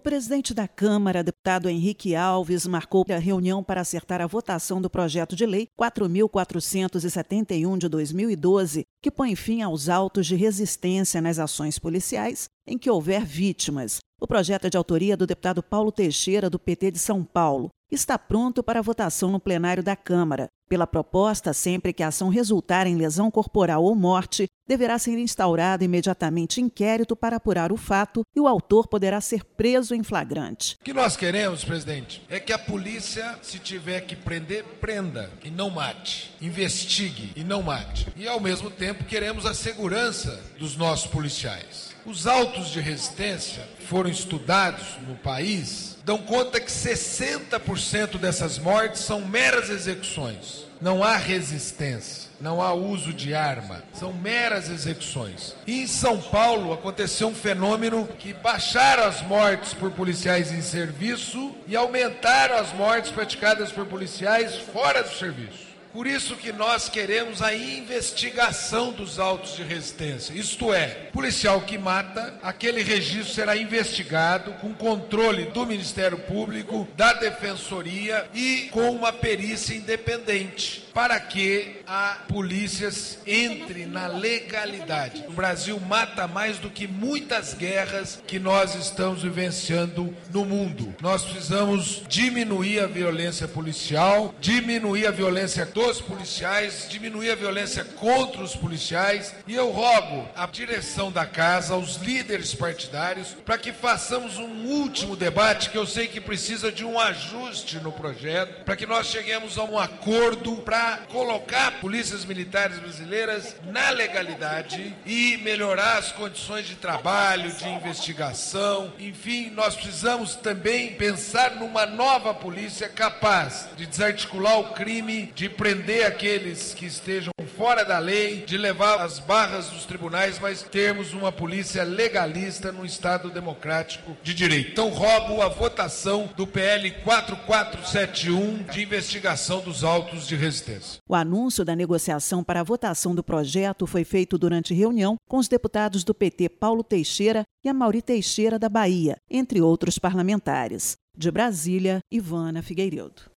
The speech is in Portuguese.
presidente da Câmara, deputado Henrique Alves, marcou a reunião para acertar a votação do projeto de lei 4.471 de 2012, que põe fim aos autos de resistência nas ações policiais em que houver vítimas. O projeto é de autoria do deputado Paulo Teixeira, do PT de São Paulo. Está pronto para votação no plenário da Câmara. Pela proposta, sempre que a ação resultar em lesão corporal ou morte, deverá ser instaurado imediatamente inquérito para apurar o fato e o autor poderá ser preso em flagrante. O que nós queremos, presidente, é que a polícia, se tiver que prender, prenda e não mate. Investigue e não mate. E, ao mesmo tempo, queremos a segurança dos nossos policiais. Os autos de resistência foram estudados no país, dão conta que 60% dessas mortes são meras execuções. Não há resistência, não há uso de arma, são meras execuções. E em São Paulo aconteceu um fenômeno que baixaram as mortes por policiais em serviço e aumentaram as mortes praticadas por policiais fora do serviço. Por isso que nós queremos a investigação dos autos de resistência. Isto é, policial que mata, aquele registro será investigado com controle do Ministério Público, da Defensoria e com uma perícia independente, para que a polícia entre na legalidade. O Brasil mata mais do que muitas guerras que nós estamos vivenciando no mundo. Nós precisamos diminuir a violência policial, diminuir a violência dos policiais, diminuir a violência contra os policiais, e eu rogo à direção da casa, aos líderes partidários, para que façamos um último debate, que eu sei que precisa de um ajuste no projeto, para que nós cheguemos a um acordo para colocar polícias militares brasileiras na legalidade e melhorar as condições de trabalho, de investigação. Enfim, nós precisamos também pensar numa nova polícia capaz de desarticular o crime, de prender aqueles que estejam fora da lei, de levar as barras dos tribunais, mas termos uma polícia legalista num Estado democrático de direito. Então, rogo a votação do PL 4471 de investigação dos autos de resistência. O anúncio da negociação para a votação do projeto foi feito durante reunião com os deputados do PT Paulo Teixeira e Amaury Teixeira da Bahia, entre outros parlamentares. De Brasília, Ivana Figueiredo.